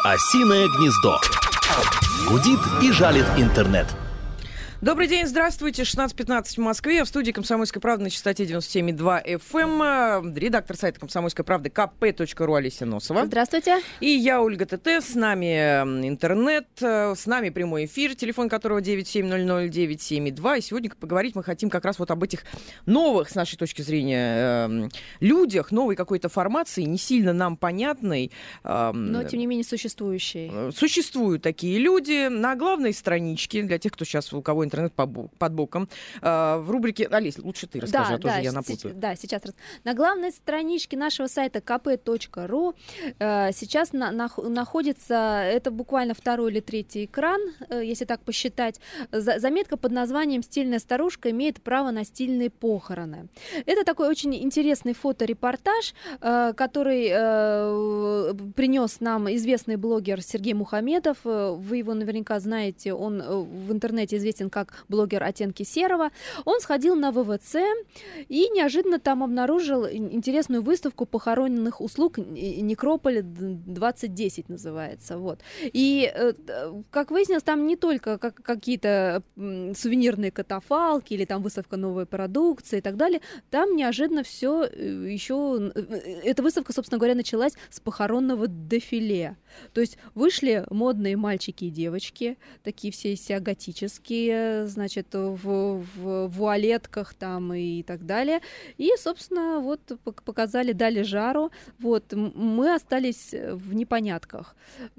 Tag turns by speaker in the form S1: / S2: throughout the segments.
S1: Осиное гнездо. Гудит и жалит интернет.
S2: Добрый день, здравствуйте. 16:15 в Москве. В студии «Комсомольской правды» на частоте 97,2 FM. Редактор сайта «Комсомольской правды» kp.ru Олеся Носова.
S3: Здравствуйте.
S2: И я, Ольга ТТ. С нами интернет, с нами прямой эфир, телефон которого 9700972. И сегодня поговорить мы хотим как раз вот об этих новых, с нашей точки зрения, людях, новой какой-то формации, не сильно нам понятной.
S3: Но, тем не менее, существующей.
S2: Существуют такие люди на главной страничке, для тех, кто сейчас, у кого интернет под боком, в рубрике... Олесь, лучше ты расскажи, я напутаю.
S3: Сейчас. На главной страничке нашего сайта kp.ru сейчас находится, это буквально второй или третий экран, если так посчитать, заметка под названием «Стильная старушка имеет право на стильные похороны». Это такой очень интересный фоторепортаж, который принес нам известный блогер Сергей Мухамедов. Вы его наверняка знаете, он в интернете известен как блогер «Оттенки серого». Он сходил на ВВЦ и неожиданно там обнаружил интересную выставку похороненных услуг «Некрополь 2010» называется. Вот. И, как выяснилось, там не только какие-то сувенирные катафалки или там выставка новой продукции и так далее. Там неожиданно все еще... Эта выставка, собственно говоря, началась с похоронного дефиле. То есть вышли модные мальчики и девочки, такие все из себя готические, значит, в вуалетках там и так далее. И, собственно, вот показали, дали жару. Вот, мы остались в непонятках.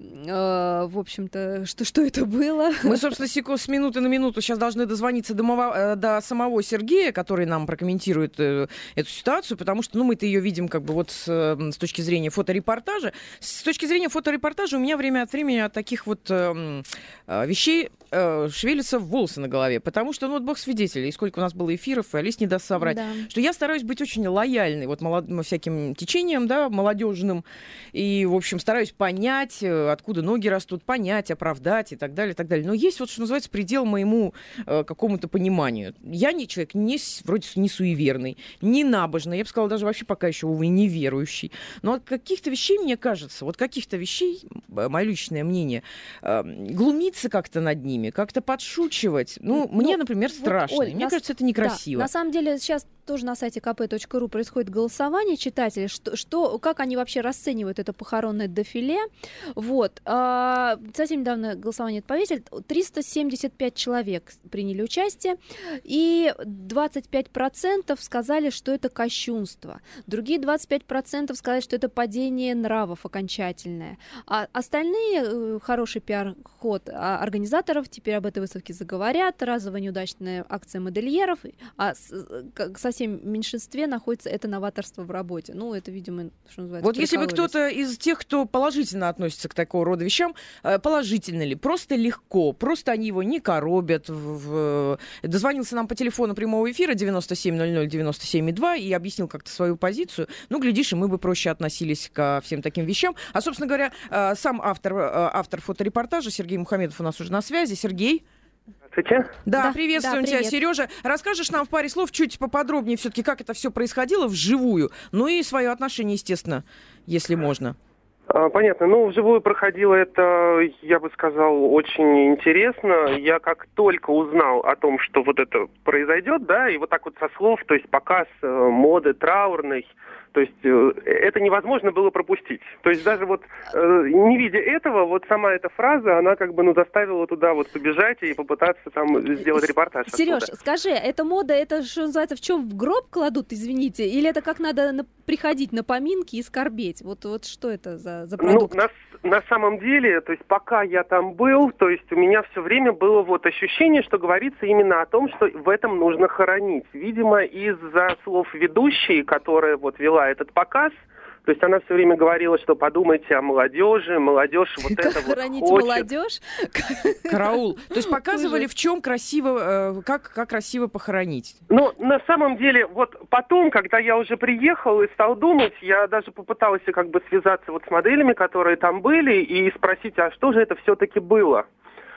S3: В общем-то, что это было?
S2: Мы, собственно, с минуты на минуту сейчас должны дозвониться до самого Сергея, который нам прокомментирует эту ситуацию, потому что, мы-то ее видим как бы вот с точки зрения фоторепортажа. С точки зрения фоторепортажа у меня время от времени от таких вот вещей шевелятся волосы на голове, потому что, бог свидетель, и сколько у нас было эфиров, и Олесь не даст соврать,
S3: да,
S2: что я стараюсь быть очень лояльной вот всяким течениям, да, молодежным, и, в общем, стараюсь понять, откуда ноги растут, понять, оправдать и так далее, и так далее. Но есть вот, что называется, предел моему какому-то пониманию. Я человек вроде не суеверный, не набожный, я бы сказала, даже вообще пока еще, увы, неверующий. Но от каких-то вещей, мне кажется, мое личное мнение, глумиться как-то над ними, как-то подшучивать. Мне, например, страшно.
S3: Оль,
S2: мне кажется, это некрасиво.
S3: Да, на самом деле, сейчас тоже на сайте kp.ru происходит голосование читателей, как они вообще расценивают это похоронное дефиле. Вот. Совсем недавно голосование повесили. 375 человек приняли участие, и 25% сказали, что это кощунство. Другие 25% сказали, что это падение нравов окончательное. А остальные, хороший пиар-ход организаторов, теперь об этой выставке заговорят, разовая неудачная акция модельеров, а совсем в меньшинстве находится это новаторство в работе. Это, видимо, что называется,
S2: вот если бы кто-то из тех, кто положительно относится к такого рода вещам, положительно ли, просто легко, просто они его не коробят, дозвонился нам по телефону прямого эфира 970097,2 и объяснил как-то свою позицию, глядишь, и мы бы проще относились ко всем таким вещам. А, собственно говоря, сам автор фоторепортажа Сергей Мухамедов у нас уже на связи. Сергей?
S4: Здравствуйте.
S2: Да, приветствуем тебя, Сережа. Расскажешь нам в паре слов чуть поподробнее все-таки, как это все происходило вживую, и свое отношение, естественно, если можно.
S4: Понятно. Вживую проходило это, я бы сказал, очень интересно. Я как только узнал о том, что вот это произойдет, да, и вот так вот со слов, то есть показ моды траурной, то есть это невозможно было пропустить. То есть даже не видя этого, вот сама эта фраза, она как бы заставила туда побежать и попытаться там сделать репортаж.
S3: Сереж, скажи, эта мода, это что называется, в чем в гроб кладут, извините, или это как надо приходить на поминки и скорбеть? Вот что это за продукт?
S4: На самом деле, то есть пока я там был, то есть у меня все время было ощущение, что говорится именно о том, что в этом нужно хоронить. Видимо, из-за слов ведущей, которая вела этот показ, то есть она все время говорила, что подумайте о молодежи, молодежь вот это вот
S3: хоронить
S4: хочет.
S3: Молодежь?
S2: Караул. То есть показывали, в чем красиво, как красиво похоронить.
S4: На самом деле, потом, когда я уже приехал и стал думать, я даже попыталась связаться с моделями, которые там были, и спросить, а что же это все-таки было?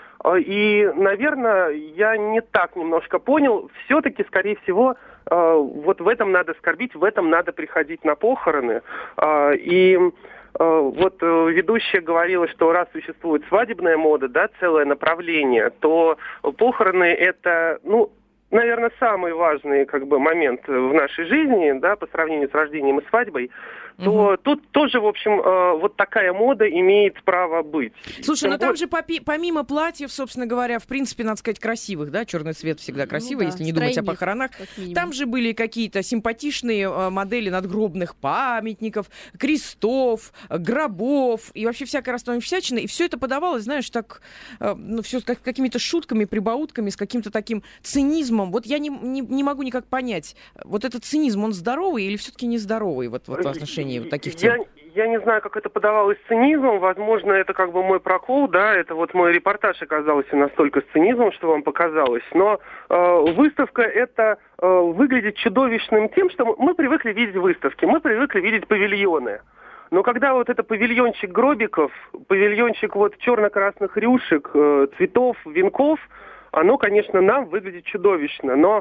S4: И, наверное, я не так немножко понял. Все-таки, скорее всего, в этом надо скорбить, в этом надо приходить на похороны. И вот ведущая говорила, что раз существует свадебная мода, да, целое направление, то похороны это, ну, наверное, самый важный как бы момент в нашей жизни, да, по сравнению с рождением и свадьбой, то тут тоже, в общем, вот такая мода имеет право быть.
S2: Слушай, но там же помимо платьев, собственно говоря, в принципе, надо сказать, красивых, да, черный цвет всегда красивый, если не думать о похоронах. Там же были какие-то симпатичные модели надгробных памятников, крестов, гробов и вообще всякой расстановки всячины. И все это подавалось, знаешь, так, ну, все с какими-то шутками, прибаутками, с каким-то таким цинизмом. Вот я не могу никак понять, вот этот цинизм, он здоровый или все-таки нездоровый вот в отношении вот таких тем?
S4: Я не знаю, как это подавалось с цинизмом. Возможно, это как бы мой прокол, да, это вот мой репортаж оказался настолько с цинизмом, что вам показалось. Но выставка это выглядит чудовищным тем, что мы привыкли видеть выставки, мы привыкли видеть павильоны. Но когда вот это павильончик гробиков, павильончик вот черно-красных рюшек, цветов, венков, оно, конечно, нам выглядит чудовищно. Но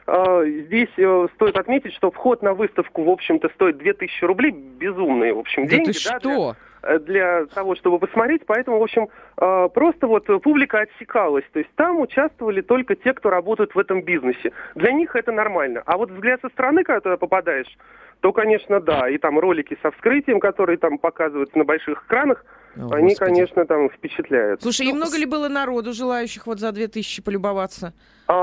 S4: здесь стоит отметить, что вход на выставку, в общем-то, стоит 2000 рублей. Безумные, в общем, деньги.
S2: Да ты что?
S4: Для того, чтобы посмотреть. Поэтому, в общем, просто вот публика отсекалась. То есть там участвовали только те, кто работают в этом бизнесе. Для них это нормально. А вот взгляд со стороны, когда туда попадаешь, то, конечно, да. И там ролики со вскрытием, которые там показываются на больших экранах, они, конечно, там впечатляют.
S2: Слушай, и много ли было народу, желающих вот за 2000 полюбоваться?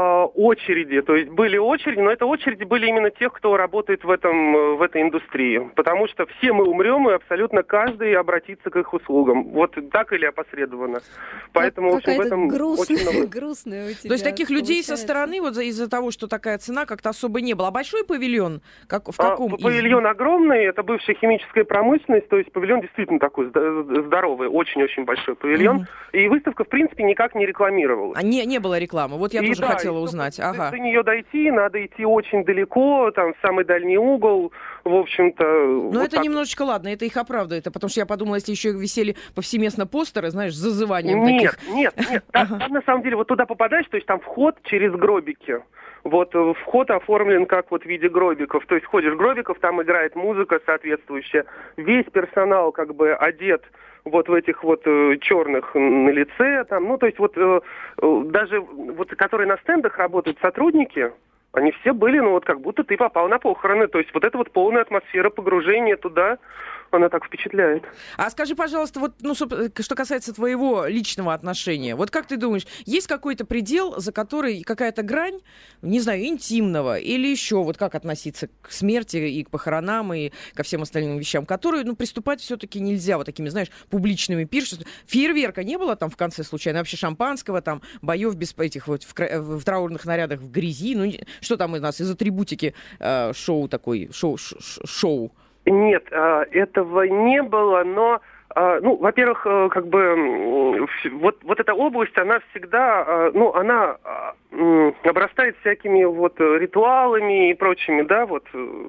S4: Очереди, то есть были очереди, но это очереди были именно тех, кто работает в этой индустрии, потому что все мы умрем, и абсолютно каждый обратится к их услугам, вот так или опосредованно. Поэтому, в общем, в этом очень много.
S3: Грустная у тебя.
S2: То есть таких людей со стороны, вот из-за того, что такая цена, как-то особо не было. А большой павильон? В каком
S4: павильон огромный, это бывшая химическая промышленность, то есть павильон действительно такой здоровый, очень-очень большой павильон, и выставка, в принципе, никак не рекламировалась.
S2: Не было рекламы, вот я тоже хотела узнать. Ага.
S4: До нее дойти, надо идти очень далеко, там, в самый дальний угол, в общем-то...
S2: Но вот это так. Немножечко, ладно, это их оправдывает, потому что я подумала, если еще висели повсеместно постеры, знаешь, с зазыванием таких...
S4: Нет, там на самом деле вот туда попадаешь, то есть там вход через гробики. Вот вход оформлен как вот в виде гробиков. То есть ходишь в гробиков, там играет музыка соответствующая. Весь персонал как бы одет вот в этих вот черных на лице. Там, ну, то есть вот даже вот которые на стендах работают сотрудники, они все были, ну, вот как будто ты попал на похороны. То есть вот эта вот полная атмосфера погружения туда, она так впечатляет.
S2: А скажи, пожалуйста, вот, ну, что касается твоего личного отношения, вот как ты думаешь, есть какой-то предел, за который какая-то грань, не знаю, интимного или еще, вот как относиться к смерти и к похоронам и ко всем остальным вещам, которые, ну, приступать все-таки нельзя вот такими, знаешь, публичными пиршествами. Фейерверка не было там в конце случайно, вообще шампанского, там, боев без этих вот в траурных нарядах в грязи, ну, что там у нас из атрибутики шоу такой, шоу?
S4: Нет, этого не было, но, ну, во-первых, как бы, вот эта область, она всегда, ну, она обрастает всякими вот ритуалами и прочими, да, вот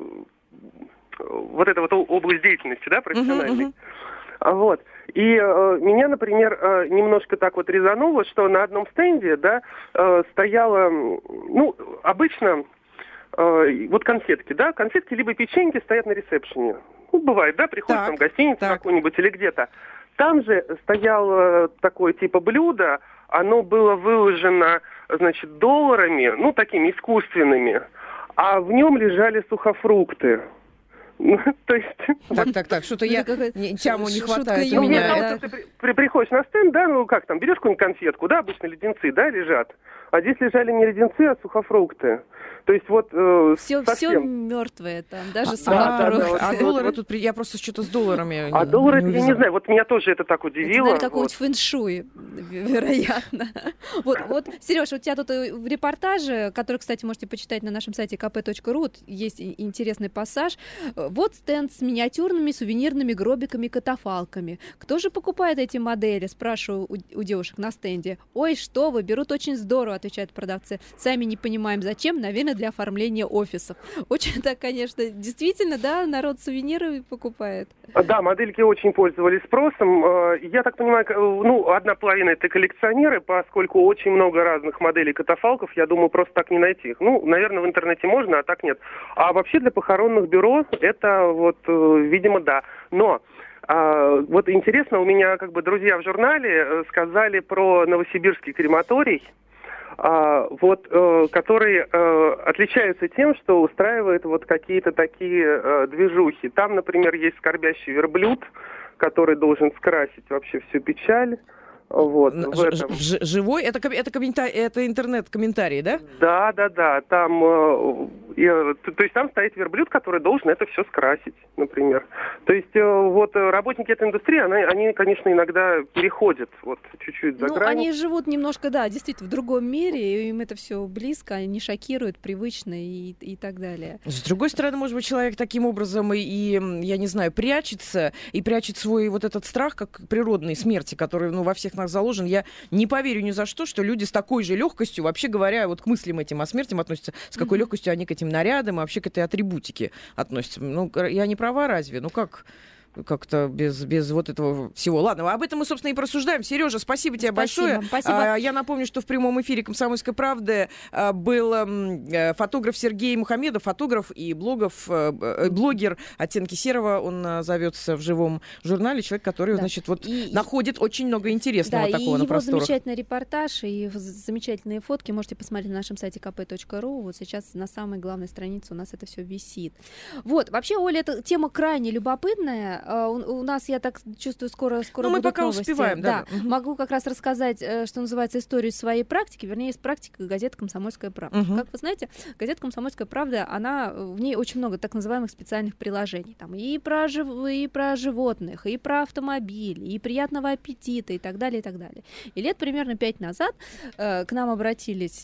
S4: эта вот область деятельности, да, профессиональной. Вот. И меня, например, немножко так вот резануло, что на одном стенде, да, стояла, ну, обычно... Вот конфетки, да, конфетки либо печеньки стоят на ресепшене. Ну, бывает, да, приходит там в гостиницу какую-нибудь или где-то. Там же стояло такое типа блюдо, оно было выложено, значит, долларами, ну, такими искусственными, а в нем лежали сухофрукты. То есть...
S2: Так, что-то я тяму не хватает у меня.
S4: Ты приходишь на стенд, да, ну как там, берешь какую-нибудь конфетку, да, обычно леденцы, да, лежат. А здесь лежали не леденцы, а сухофрукты. То есть вот
S3: все мертвое там, даже сухофрукты.
S2: А доллары тут, я просто что-то с долларами.
S4: А доллары, я не знаю, вот меня тоже это так удивило.
S3: Это, наверное, какого-нибудь фэншуй, вероятно. Вот, Сереж, у тебя тут в репортаже, который, кстати, можете почитать на нашем сайте kp.ru, есть интересный пассаж. Вот стенд с миниатюрными сувенирными гробиками-катафалками. Кто же покупает эти модели? Спрашиваю у девушек на стенде. Ой, что вы, берут очень здорово, отвечают продавцы. Сами не понимаем, зачем, наверное, для оформления офисов. Очень так, конечно, действительно, да, народ сувениры покупает.
S4: Да, модельки очень пользовались спросом. Я так понимаю, ну, одна половина это коллекционеры, поскольку очень много разных моделей катафалков, я думаю, просто так не найти их. Ну, наверное, в интернете можно, а так нет. А вообще для похоронных бюро это вот, видимо, да. Но Вот интересно, у меня как бы друзья в журнале сказали про новосибирский крематорий, который отличается тем, что устраивает вот какие-то такие движухи. Там, например, есть скорбящий верблюд, который должен скрасить вообще всю печаль. Вот,
S2: живой? Это интернет-комментарий, да?
S4: Да. Там, то есть там стоит верблюд, который должен это все скрасить, например. То есть вот работники этой индустрии, они, конечно, иногда переходят вот чуть-чуть за грань.
S3: Они живут немножко, да, действительно, в другом мире, им это все близко, они не шокируют, привычно и так далее.
S2: С другой стороны, может быть, человек таким образом и я не знаю, прячется, и прячет свой вот этот страх, как природной смерти, который, во всех нас заложен. Я не поверю ни за что люди с такой же легкостью, вообще говоря, вот к мыслям этим о смерти относятся, с какой легкостью они к этим нарядам и вообще к этой атрибутике относятся. Я не права разве? Как-то без вот этого всего. Ладно, об этом мы, собственно, и прорассуждаем. Сережа, спасибо тебе большое.
S3: Спасибо.
S2: Я напомню, что в прямом эфире «Комсомольской правды» был фотограф Сергей Мухамедов, фотограф и блогер «Оттенки серого». Он зовется в живом журнале. Человек, который, находит очень много интересного такого на просторах.
S3: Да, и его замечательный репортаж, и замечательные фотки можете посмотреть на нашем сайте kp.ru. Вот сейчас на самой главной странице у нас это все висит. Вот, вообще, Оля, эта тема крайне любопытная. У нас, я так чувствую, скоро
S2: мы
S3: будут
S2: пока
S3: новости.
S2: Успеваем, да.
S3: Могу как раз рассказать, что называется, историю своей практики, вернее, из практики газеты «Комсомольская правда». Как вы знаете, газета «Комсомольская правда», в ней очень много так называемых специальных приложений. Там и про животных, и про автомобили, и приятного аппетита, и так далее, и так далее. И лет примерно 5 назад к нам обратилась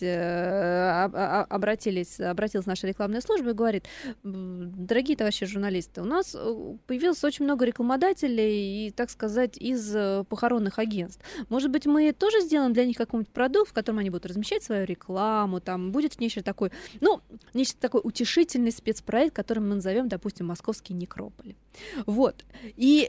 S3: наша рекламная служба и говорит: дорогие товарищи журналисты, у нас появилось очень много рекламодателей и, так сказать, из похоронных агентств. Может быть, мы тоже сделаем для них какой-нибудь продукт, в котором они будут размещать свою рекламу, там будет нечто такой утешительный спецпроект, который мы назовем, допустим, «Московский некрополь». Вот. И...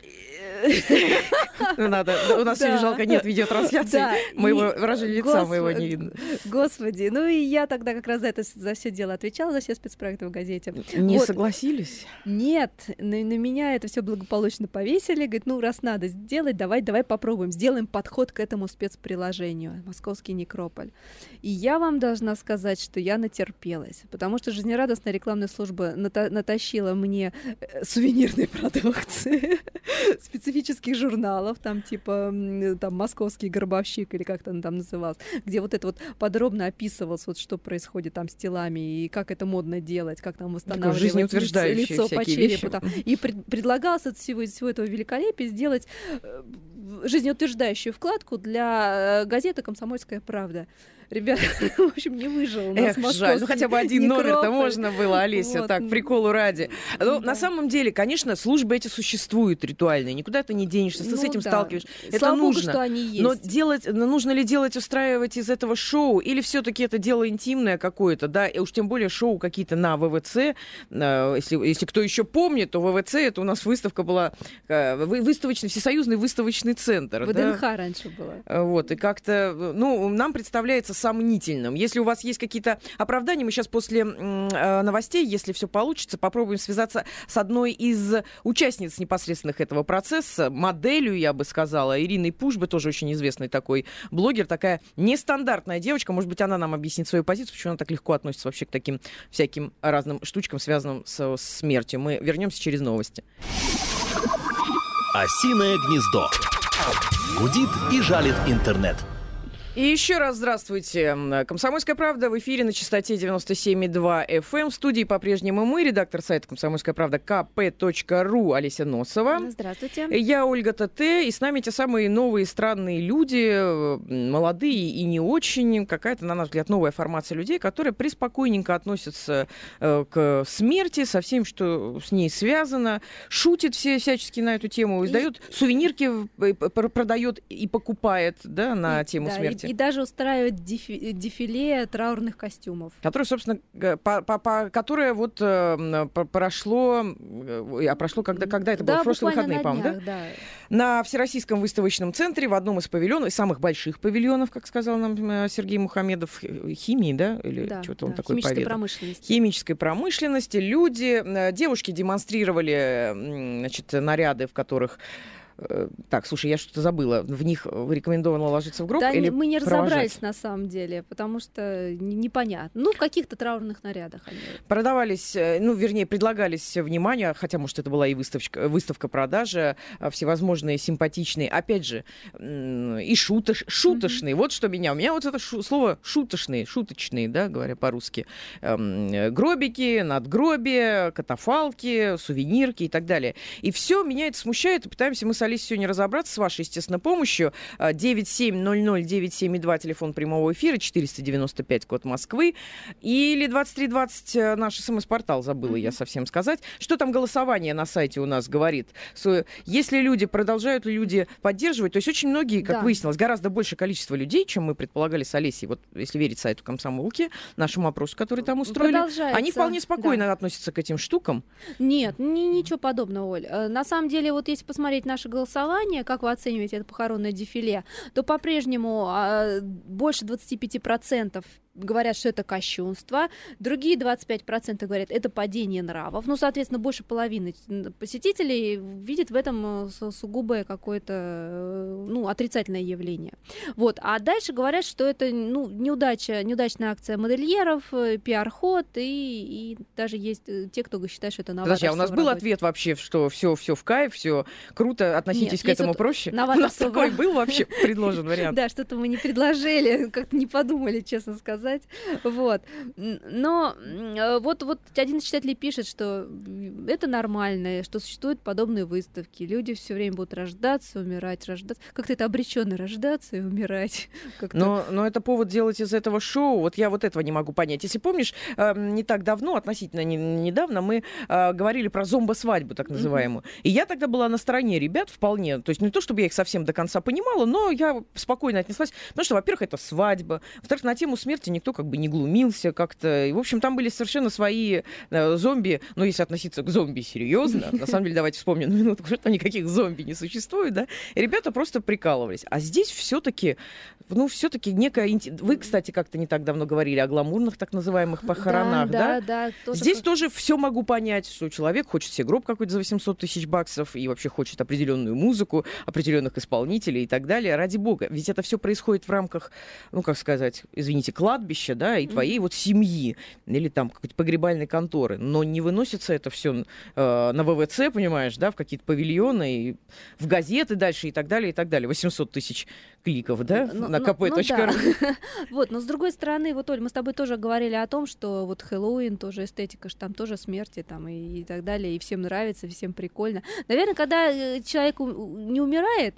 S2: У нас сегодня жалко нет видеотрансляции, моего выражения лица моего не видно.
S3: Господи, и я тогда как раз за все дело отвечала, за все спецпроекты в газете.
S2: Не согласились?
S3: Нет, на меня это все благополучно повесили. Говорит, раз надо сделать, давай попробуем. Сделаем подход к этому спецприложению «Московский некрополь». И я вам должна сказать, что я натерпелась, потому что жизнерадостная рекламная служба натащила мне сувенирной продукции, специфических журналов, там типа «Московский гробовщик» или как-то он там назывался, где вот это вот подробно описывалось, что происходит там с телами и как это модно делать, как там восстанавливать лицо по черепу. И предлагалось от всего этого великолепия сделать жизнеутверждающую вкладку для газеты «Комсомольская правда». Ребята, в общем, не выжил у нас московский
S2: жаль. Хотя бы один
S3: некрополь.
S2: номер-то можно было, Олеся, так, приколу ради. На самом деле, конечно, службы эти существуют ритуальные, никуда ты не денешься, ты с этим сталкиваешься. Это нужно.
S3: Богу, что они есть.
S2: Но нужно ли устраивать из этого шоу, или все-таки это дело интимное какое-то, да, и уж тем более шоу какие-то на ВВЦ. Если кто еще помнит, то ВВЦ это у нас выставка была, всесоюзный выставочный центр.
S3: ВДНХ раньше была.
S2: Вот, и как-то, нам представляется сомнительным. Если у вас есть какие-то оправдания, мы сейчас после новостей, если все получится, попробуем связаться с одной из участниц непосредственных этого процесса, моделью, я бы сказала, Ириной Пушбы, тоже очень известный такой блогер, такая нестандартная девочка. Может быть, она нам объяснит свою позицию, почему она так легко относится вообще к таким всяким разным штучкам, связанным со смертью. Мы вернемся через новости.
S1: Осиное гнездо. Гудит и жалит интернет.
S2: И еще раз здравствуйте. «Комсомольская правда» в эфире на частоте 97,2 FM. В студии по-прежнему мы, редактор сайта «Комсомольская правда» kp.ru Олеся Носова.
S3: Здравствуйте.
S2: Я Ольга ТТ. И с нами те самые новые странные люди, молодые и не очень. Какая-то, на наш взгляд, новая формация людей, которые преспокойненько относятся к смерти, со всем, что с ней связано. Шутит всячески на эту тему. Издает сувенирки, продает и покупает, да, на тему смерти. Кстати.
S3: И даже устраивают дефиле траурных костюмов.
S2: Которое, собственно, которое вот прошло когда это было? В прошлые выходные, по-моему, да? На Всероссийском выставочном центре в одном из павильонов, из самых больших павильонов, как сказал нам Сергей Мухамедов, химии, да? Или что-то он такой поведал. Химической промышленности. Девушки демонстрировали, значит, наряды, в которых... Так, слушай, я что-то забыла. В них рекомендовано ложиться в гроб или
S3: мы не
S2: провожать?
S3: разобрались на самом деле, потому что непонятно. Ну, в каких-то траурных нарядах они.
S2: Продавались, предлагались вниманию, хотя, может, это была и выставка-продажа, всевозможные симпатичные, опять же, и шуточные. Вот что у меня вот это слово шуточные, да, говоря по-русски. Гробики, надгробия, катафалки, сувенирки и так далее. И все меня это смущает, и пытаемся мы с Алисой сегодня разобраться с вашей, естественно, помощью. 9700-972, телефон прямого эфира, 495, код Москвы. Или 2320, наш СМС-портал, забыла я совсем сказать. Что там голосование на сайте у нас говорит? Если продолжают ли люди поддерживать, то есть очень многие, как выяснилось, гораздо большее количество людей, чем мы предполагали с Олесей, вот если верить сайту «Комсомолки», нашему опросу, который там устроили, они вполне спокойно относятся к этим штукам.
S3: Нет, ничего подобного, Оль. На самом деле, вот если посмотреть наше голосование, как вы оцениваете это похоронное дефиле, то по-прежнему больше 25% говорят, что это кощунство, другие 25% говорят, это падение нравов. Ну, соответственно, больше половины посетителей видят в этом сугубое какое-то, отрицательное явление. Вот. А дальше говорят, что это, неудачная акция модельеров, пиар-ход, и даже есть те, кто считает, что это новаторство.
S2: Подожди, а у нас был ответ вообще, что все в кайф, все круто, относитесь к этому проще? У нас такой был вообще предложен вариант.
S3: Да, что-то мы не предложили, как-то не подумали, честно сказать. Вот. Но вот один из читателей пишет, что это нормально, что существуют подобные выставки. Люди все время будут рождаться, умирать, рождаться. Как-то это обреченно рождаться и умирать.
S2: Но это повод делать из этого шоу. Вот я вот этого не могу понять. Если помнишь, не так давно, относительно недавно, мы говорили про зомбо-свадьбу, так называемую. И я тогда была на стороне ребят вполне. То есть не то, чтобы я их совсем до конца понимала, но я спокойно отнеслась. Потому что, во-первых, это свадьба. Во-вторых, на тему смерти никто как бы не глумился как-то. И, в общем, там были совершенно свои зомби. Но если относиться к зомби серьезно, на самом деле, давайте вспомним на минутку, что никаких зомби не существует, да? И ребята просто прикалывались. А здесь все-таки некая... Вы, кстати, как-то не так давно говорили о гламурных так называемых похоронах, да?
S3: Да.
S2: Здесь тоже все могу понять, что человек хочет себе гроб какой-то за 800 тысяч баксов и вообще хочет определенную музыку, определенных исполнителей и так далее. Ради бога. Ведь это все происходит в рамках, извините, кладбища, да, и твоей вот семьи или там какой-то погребальной конторы. Но не выносится это все на ВВЦ, понимаешь, да, в какие-то павильоны, и в газеты дальше и так далее, и так далее. 800 тысяч кликов, да, на kp.ru.
S3: Вот, но с другой стороны, вот, Оль, мы с тобой тоже говорили о том, что вот Хэллоуин тоже эстетика, что там тоже смерти там и так далее, и всем нравится, всем прикольно. Наверное, когда человек не умирает,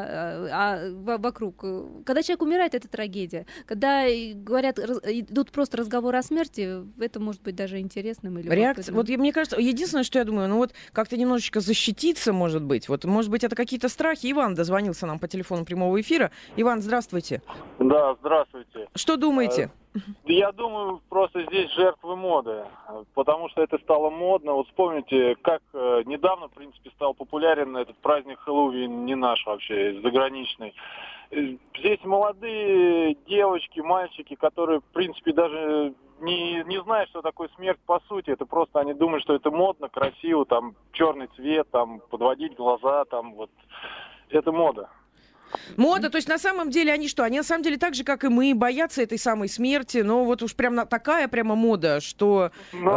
S3: вокруг, когда человек умирает, это трагедия. Когда говорят, идут просто разговоры о смерти, это может быть даже интересным. Или
S2: реакция, вот мне кажется, единственное, что я думаю, как-то немножечко защититься, может быть, это какие-то страхи. Иван дозвонился нам по телефону прямого эфира. Иван, здравствуйте.
S5: Да, здравствуйте.
S2: Что думаете?
S5: Я думаю, просто здесь жертвы моды, потому что это стало модно. Вот вспомните, как недавно, в принципе, стал популярен этот праздник Хэллоуин, не наш вообще, заграничный. Здесь молодые девочки, мальчики, которые, в принципе, даже не знают, что такое смерть по сути. Это просто они думают, что это модно, красиво, там черный цвет, там подводить глаза, там вот. Это мода.
S2: Мода, то есть на самом деле они что? Они на самом деле так же, как и мы, боятся этой самой смерти, но вот уж прям такая прямо мода, что...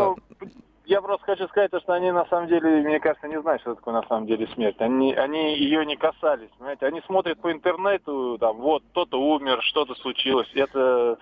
S5: Я просто хочу сказать, что они на самом деле, мне кажется, не знают, что такое на самом деле смерть. Они ее не касались, понимаете? Они смотрят по интернету, там, вот, кто-то умер, что-то случилось. Это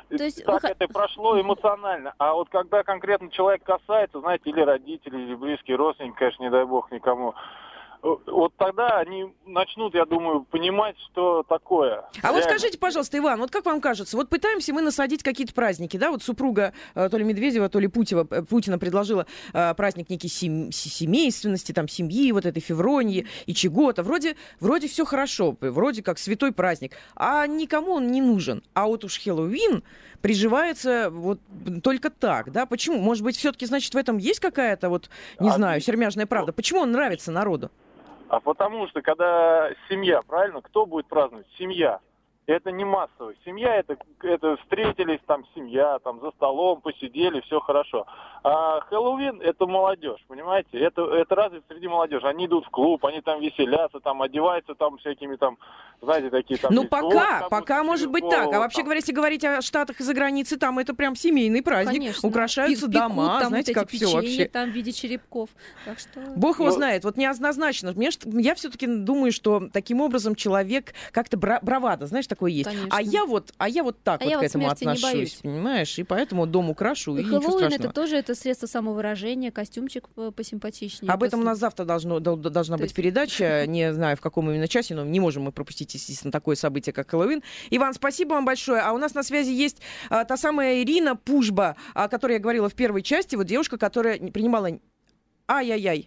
S5: прошло эмоционально. А вот когда конкретно человек касается, знаете, или родители, или близкие родственники, конечно, не дай бог никому, вот тогда они начнут, я думаю, понимать, что такое.
S2: А вот скажите, пожалуйста, Иван, вот как вам кажется, вот пытаемся мы насадить какие-то праздники, да, вот супруга то ли Медведева, то ли Путина предложила праздник некий семейственности, там, семьи, вот этой Февронии и чего-то. Вроде все хорошо, вроде как святой праздник, а никому он не нужен. А вот уж Хэллоуин приживается вот только так, да? Почему? Может быть, все-таки, значит, в этом есть какая-то, вот, не знаю, сермяжная правда? Почему он нравится народу?
S5: А потому что, когда семья, правильно, кто будет праздновать? Семья. Это не массовая. Семья это встретились, там семья, там за столом посидели, все хорошо. А Хэллоуин это молодежь, понимаете? Это развито среди молодежи. Они идут в клуб, они там веселятся, там одеваются там всякими там, знаете, такие там.
S2: Ну пока может быть так. А вообще говоря, если говорить о Штатах и за границей, там это прям семейный праздник. Конечно. Украшаются дома,
S3: там
S2: знаете,
S3: вот
S2: как все вообще.
S3: Там в виде черепков. Так что...
S2: Бог его знает, вот неоднозначно. Я все-таки думаю, что таким образом человек как-то бравада, знаешь, такое есть.
S3: Конечно.
S2: А я вот так вот к этому отношусь, понимаешь? И поэтому дом украшу, и ничего страшного.
S3: Хэллоуин это средство самовыражения, костюмчик посимпатичнее.
S2: Об этом у нас завтра должна быть передача, не знаю, в каком именно часе, но не можем мы пропустить, естественно, такое событие, как Хэллоуин. Иван, спасибо вам большое. А у нас на связи есть та самая Ирина Пужба, о которой я говорила в первой части, вот девушка, которая принимала... Ай-яй-яй.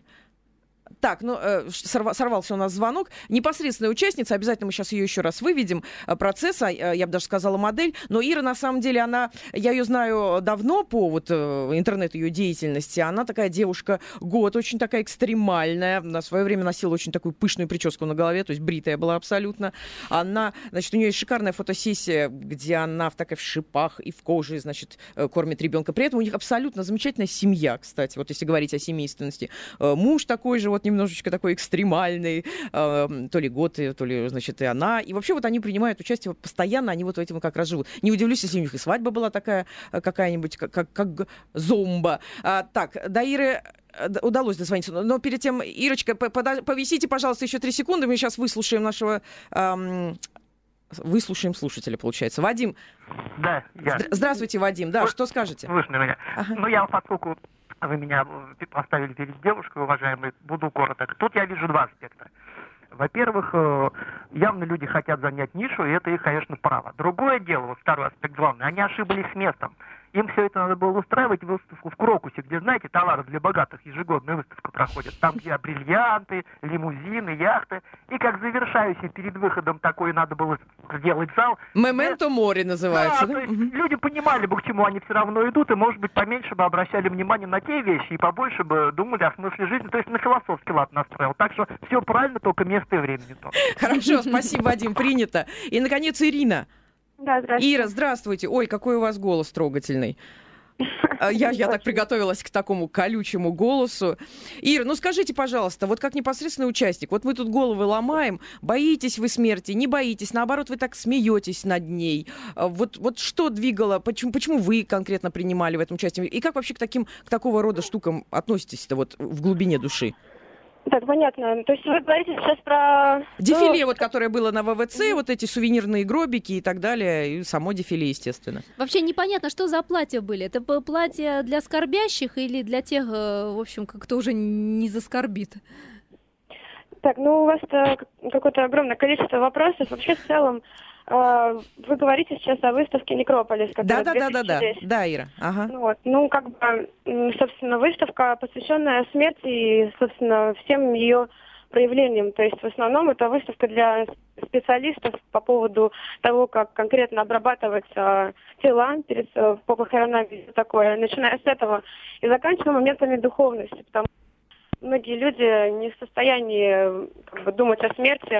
S2: Так, сорвался у нас звонок. Непосредственная участница, обязательно мы сейчас ее еще раз выведем, процесса, я бы даже сказала модель, но Ира, на самом деле, я ее знаю давно по интернету ее деятельности, она такая девушка, очень такая экстремальная, на свое время носила очень такую пышную прическу на голове, то есть бритая была абсолютно. У нее есть шикарная фотосессия, где она в шипах и в коже, значит, кормит ребенка. При этом у них абсолютно замечательная семья, кстати, вот если говорить о семейственности. Муж такой же, немножечко такой экстремальный, то ли год, то ли, значит, и она. И вообще они принимают участие постоянно, они вот в этом как раз живут. Не удивлюсь, если у них и свадьба была такая какая-нибудь, как зомба. Так, до Иры удалось дозвониться. Но перед тем, Ирочка, повисите, пожалуйста, еще 3 секунды. Мы сейчас выслушаем нашего... Выслушаем слушателя, получается. Вадим.
S6: Да, я.
S2: Здравствуйте, Вадим. Да, что скажете?
S6: Слышно меня. Ага. Я поскольку вы меня поставили перед девушкой, уважаемой, буду короток. Тут я вижу 2 аспекта. Во-первых, явно люди хотят занять нишу, и это их, конечно, право. Другое дело, второй аспект главный, они ошиблись с местом. Им все это надо было устраивать выставку в Крокусе, где, знаете, товары для богатых ежегодная выставка проходит. Там, где бриллианты, лимузины, яхты. И как завершающий перед выходом такой надо было сделать зал.
S2: «Мементо море» называется.
S6: Да, то есть люди понимали бы, к чему они все равно идут, и, может быть, поменьше бы обращали внимание на те вещи, и побольше бы думали о смысле жизни. То есть на философский лад настроил. Так что все правильно, только место и время не то.
S2: Хорошо, спасибо, Вадим, принято. И, наконец, Ирина.
S7: Да, здравствуйте.
S2: Ира, здравствуйте. Ой, какой у вас голос трогательный. Я так приготовилась к такому колючему голосу. Ира, скажите, пожалуйста, вот как непосредственный участник, вот мы тут головы ломаем, боитесь вы смерти, не боитесь, наоборот, вы так смеетесь над ней. Вот что двигало, почему вы конкретно принимали в этом участие? И как вообще к такого рода штукам относитесь-то вот в глубине души?
S7: Так, понятно. То есть вы говорите сейчас про...
S2: Дефиле, которое было на ВВЦ, вот эти сувенирные гробики и так далее, и само дефиле, естественно.
S3: Вообще непонятно, что за платья были. Это платья для скорбящих или для тех, в общем, кто уже не заскорбит?
S7: Так, у вас какое-то огромное количество вопросов. Вообще, в целом, вы говорите сейчас о выставке «Некрополис».
S2: Да, Ира. Ага.
S7: Собственно, выставка, посвященная смерти и, собственно, всем ее проявлениям. То есть, в основном, это выставка для специалистов по поводу того, как конкретно обрабатывать тела перед похоронами и такое, начиная с этого и заканчивая моментами духовности. Потому что многие люди не в состоянии думать о смерти,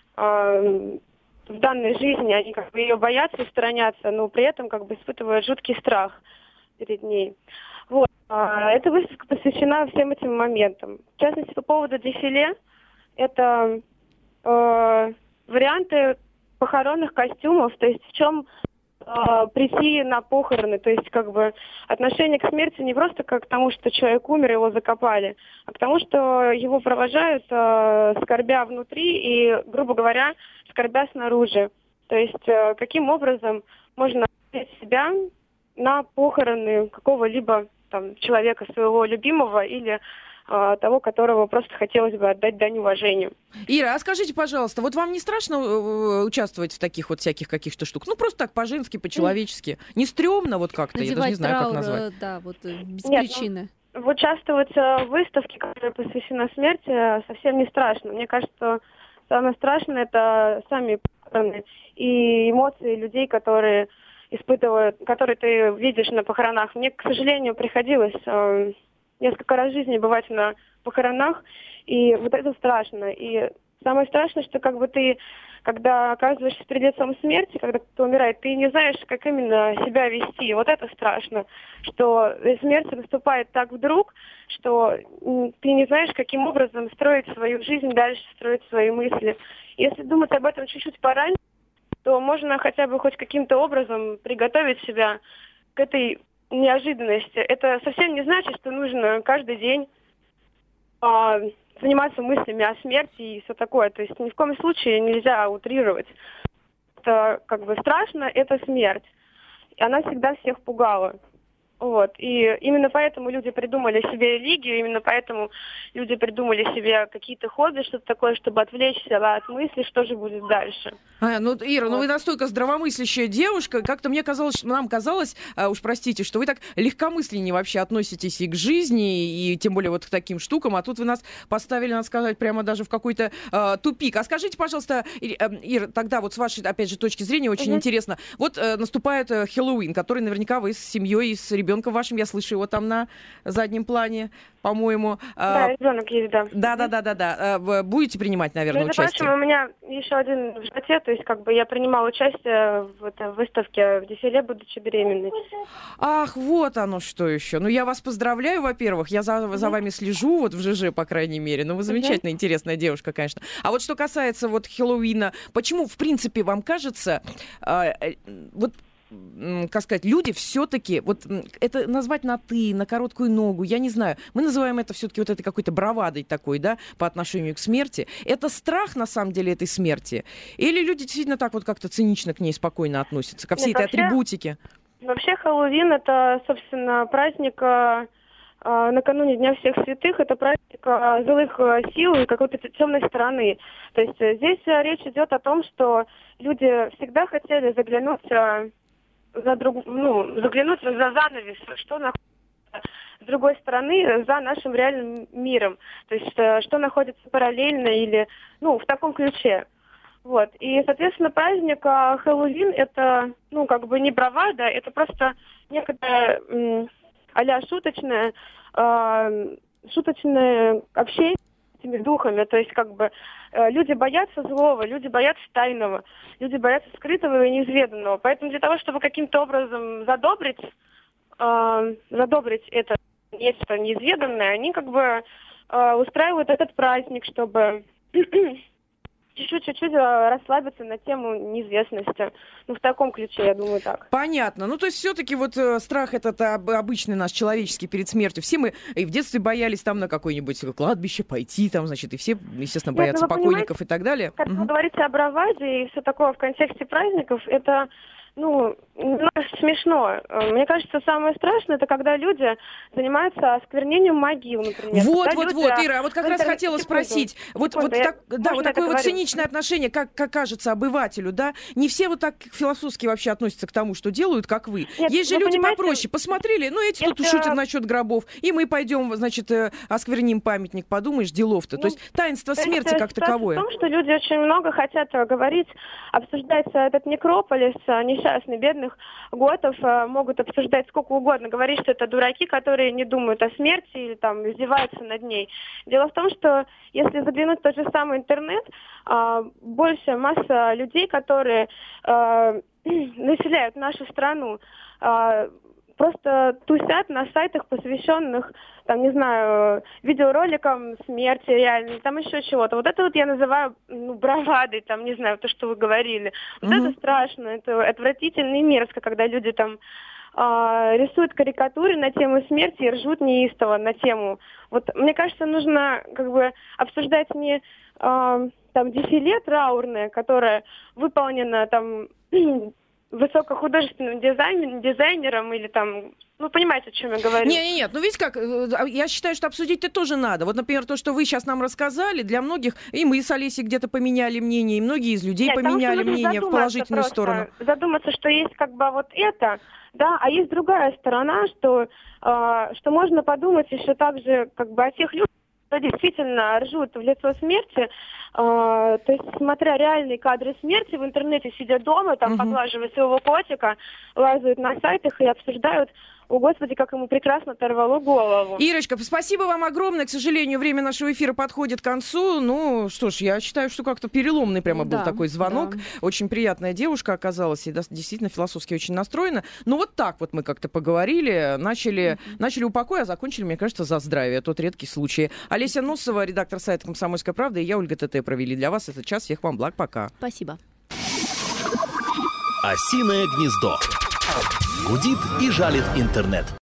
S7: в данной жизни, они ее боятся и сторонятся, но при этом испытывают жуткий страх перед ней. Эта выставка посвящена всем этим моментам. В частности, по поводу дефиле, это варианты похоронных костюмов, то есть в чем прийти на похороны, то есть отношение к смерти не просто как к тому, что человек умер, его закопали, а к тому, что его провожают, скорбя внутри и, грубо говоря, скорбя снаружи. То есть каким образом можно взять себя на похороны какого-либо человека, своего любимого или того, которого просто хотелось бы отдать дань уважению.
S2: Ира, а скажите, пожалуйста, вот вам не страшно участвовать в таких вот всяких каких-то штуках? Ну, просто так, по-женски, по-человечески. Не стрёмно вот как-то? Я даже не знаю, как назвать.
S3: Да, вот без
S7: Нет,
S3: причины.
S7: Участвовать в выставке, которая посвящена смерти, совсем не страшно. Мне кажется, самое страшное — это сами похороны и эмоции людей, которые испытывают, которые ты видишь на похоронах. Мне, к сожалению, приходилось несколько раз в жизни бывать на похоронах, и вот это страшно. И самое страшное, что как бы ты, когда оказываешься перед лицом смерти, когда кто-то умирает, ты не знаешь, как именно себя вести. Вот это страшно, что смерть наступает так вдруг, что ты не знаешь, каким образом строить свою жизнь дальше, строить свои мысли. Если думать об этом чуть-чуть пораньше, то можно хотя бы хоть каким-то образом приготовить себя к этой неожиданности. Это совсем не значит, что нужно каждый день заниматься мыслями о смерти и все такое. То есть ни в коем случае нельзя утрировать. Это как бы страшно, это смерть. И она всегда всех пугала. Вот. И именно поэтому люди придумали себе религию, именно поэтому люди придумали себе какие-то хобби, что-то такое, чтобы отвлечься от мысли, что же будет дальше.
S2: Ну, Ира, ну вы настолько здравомыслящая девушка, как-то нам казалось, уж простите, что вы так легкомысленнее вообще относитесь и к жизни, и тем более вот к таким штукам, а тут вы нас поставили, надо сказать, прямо даже в какой-то тупик. А скажите, пожалуйста, Ира, тогда вот с вашей, опять же, точки зрения очень интересно, вот наступает Хэллоуин, который наверняка вы с семьей и с ребенком вашим, я слышу его там на заднем плане, по-моему.
S7: Да, ребенок есть, да.
S2: Да. Будете принимать, наверное, участие?
S7: Между прочим, у меня еще один в животе, то есть как бы я принимала участие в этой выставке в дефиле, будучи беременной.
S2: Ах, вот оно что еще. Ну, я вас поздравляю, во-первых. Я за вами слежу, вот в ЖЖ, по крайней мере. Ну, вы замечательная, интересная девушка, конечно. А вот что касается вот Хэллоуина, почему, в принципе, вам кажется, вот как сказать, люди все-таки, вот это назвать на «ты», на короткую ногу, я не знаю, мы называем это все-таки вот этой какой-то бравадой такой, да, по отношению к смерти. Это страх, на самом деле, этой смерти? Или люди действительно так вот как-то цинично к ней спокойно относятся, ко всей этой атрибутике?
S7: Вообще Хэллоуин — это, собственно, праздник накануне Дня всех святых, это праздник злых сил и какой-то темной стороны. То есть здесь речь идет о том, что люди всегда хотели заглянуть заглянуть за занавес, что находится с другой стороны, за нашим реальным миром. То есть что находится параллельно или, в таком ключе. Вот. И, соответственно, праздник Хэллоуин — это, как бы не бравада, это просто некое а-ля шуточное общение с этими духами. То есть, как бы, люди боятся злого, люди боятся тайного, люди боятся скрытого и неизведанного. Поэтому для того, чтобы каким-то образом задобрить это нечто неизведанное, они как бы устраивают этот праздник, чтобы чуть-чуть расслабиться на тему неизвестности. В таком ключе, я думаю, так.
S2: Понятно. То есть все-таки вот страх этот обычный наш, человеческий, перед смертью. Все мы и в детстве боялись там на какое-нибудь кладбище пойти, там, значит, и все, естественно, боятся покойников и так далее.
S7: Как вы говорите о браваде и все такое в контексте праздников, это смешно. Мне кажется, самое страшное — это когда люди занимаются осквернением могил, например.
S2: Вот, Ира, вот как раз хотела спросить. Такое вот циничное отношение, как кажется обывателю, да? Не все вот так философски вообще относятся к тому, что делают, как вы.
S7: Нет,
S2: есть же люди попроще. Посмотрели, эти тут шутят насчет гробов, и мы пойдем, значит, оскверним памятник, подумаешь, делов-то. То есть таинство смерти как таковое.
S7: В том, что люди очень много хотят говорить, обсуждать этот некрополис, несчастный, бедных готов, могут обсуждать сколько угодно, говорить, что это дураки, которые не думают о смерти или там издеваются над ней. Дело в том, что если заглянуть в тот же самый интернет, большая масса людей, которые населяют нашу страну, просто тусят на сайтах, посвященных, видеороликам смерти реальной, там еще чего-то. Вот это вот я называю, бравадой, то, что вы говорили. Вот это страшно, это отвратительно и мерзко, когда люди там рисуют карикатуры на тему смерти и ржут неистово на тему. Вот мне кажется, нужно обсуждать не дефиле траурное, которое выполнено высокохудожественным дизайнером или Ну, понимаете, о чем я говорю?
S2: Нет, ну видите как, я считаю, что обсудить-то тоже надо. Вот, например, то, что вы сейчас нам рассказали, для многих, и мы с Олесей где-то поменяли мнение, и многие из людей поменяли мнение в положительную сторону.
S7: Задуматься, что есть как бы вот это, да, а есть другая сторона, что можно подумать еще также как бы о тех людях, кто действительно ржут в лицо смерти, то есть смотря реальные кадры смерти в интернете, сидя дома, там поглаживая своего котика, лазают на сайтах и обсуждают: о, Господи, как ему прекрасно оторвало голову.
S2: Ирочка, спасибо вам огромное. К сожалению, время нашего эфира подходит к концу. Ну, что ж, я считаю, что как-то переломный прямо был такой звонок. Да. Очень приятная девушка оказалась и действительно философски очень настроена. Но вот так вот мы как-то поговорили, начали упокой, а закончили, мне кажется, за здравие. Тот редкий случай. Олеся Носова, редактор сайта «Комсомольская правда», и я, Ольга ТТ, провели для вас этот час. Всех вам благ. Пока.
S3: Спасибо.
S1: Осиное гнездо. Гудит и жалит интернет.